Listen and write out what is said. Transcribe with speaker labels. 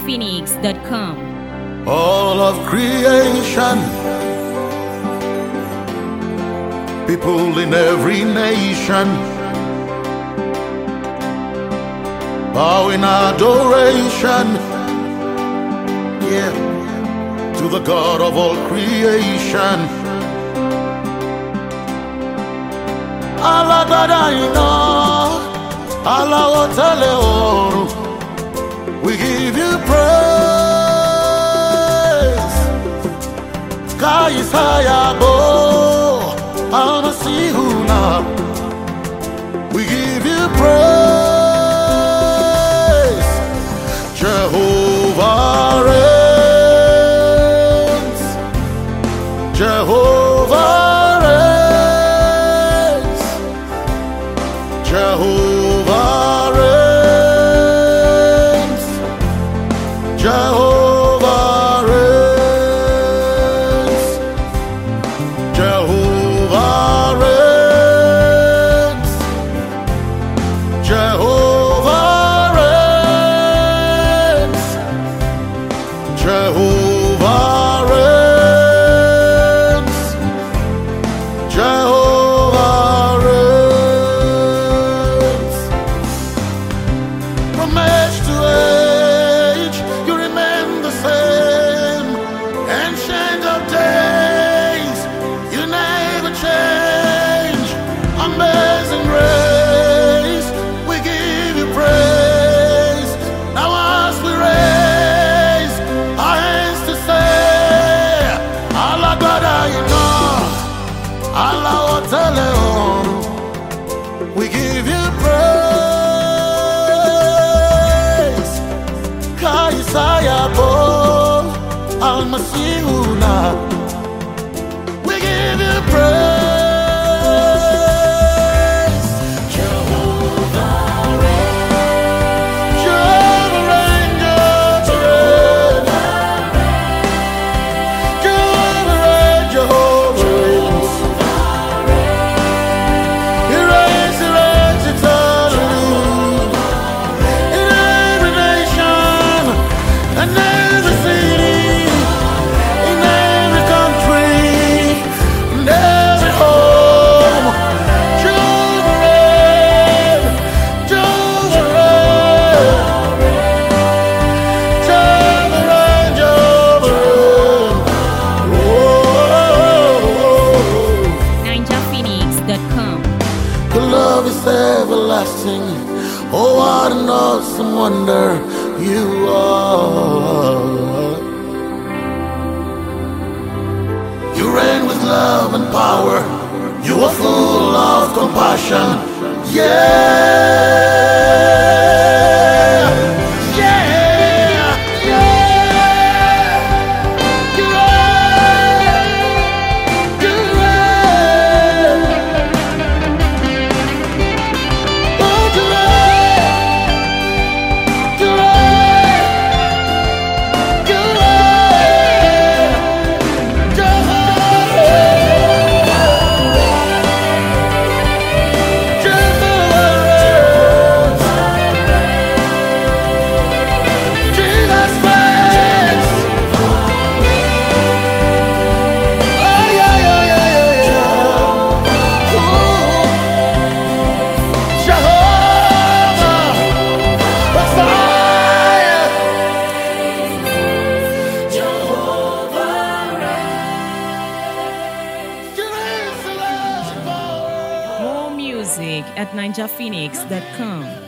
Speaker 1: NinjaPhoenix.com.
Speaker 2: All of creation, people in every nation, bow in adoration, yeah, to the God of all creation. Alagadayina, Alawotele Oru, we give you praise. Sky is high above, Amasihuna, we give you praise. Jehovah reigns, Jehovah reigns, Jehovah reigns, Jehovah reigns, Jehovah reigns, Jehovah reigns, Jehovah reigns, Jehovah reigns. From age to age, you remain the same. Ancient of days, you never change. Amazing grace, we give you praise. Now as we raise our hands to say, Alagadayina, Alawotele Oru, we give you praise. Kaisayabo, Almasihuna, we give you praise. Jehovah reigns, Jehovah reigns, Jehovah reigns, Jehovah reigns. He reigns eternally in every nation and every city, in every country, in every home. Jehovah reigns, Jehovah reigns, Jehovah reigns, Jehovah reigns. Oh.
Speaker 1: NinjaPhoenix.com.
Speaker 2: Your love is everlasting. Oh, what an awesome wonder you are. You reign with love and power. You are full of compassion. Yeah. Yeah. Yeah. You reign. You reign. Oh, you reign. You reign. You reign. Jehovah reigns. Jehovah reigns. Jesus reigns. Oh, yeah, yeah, yeah, yeah, yeah. Ooh. Jehovah, Messiah. Jehovah reigns. You reign, Lord.
Speaker 1: More music at NinjaPhoenix.com.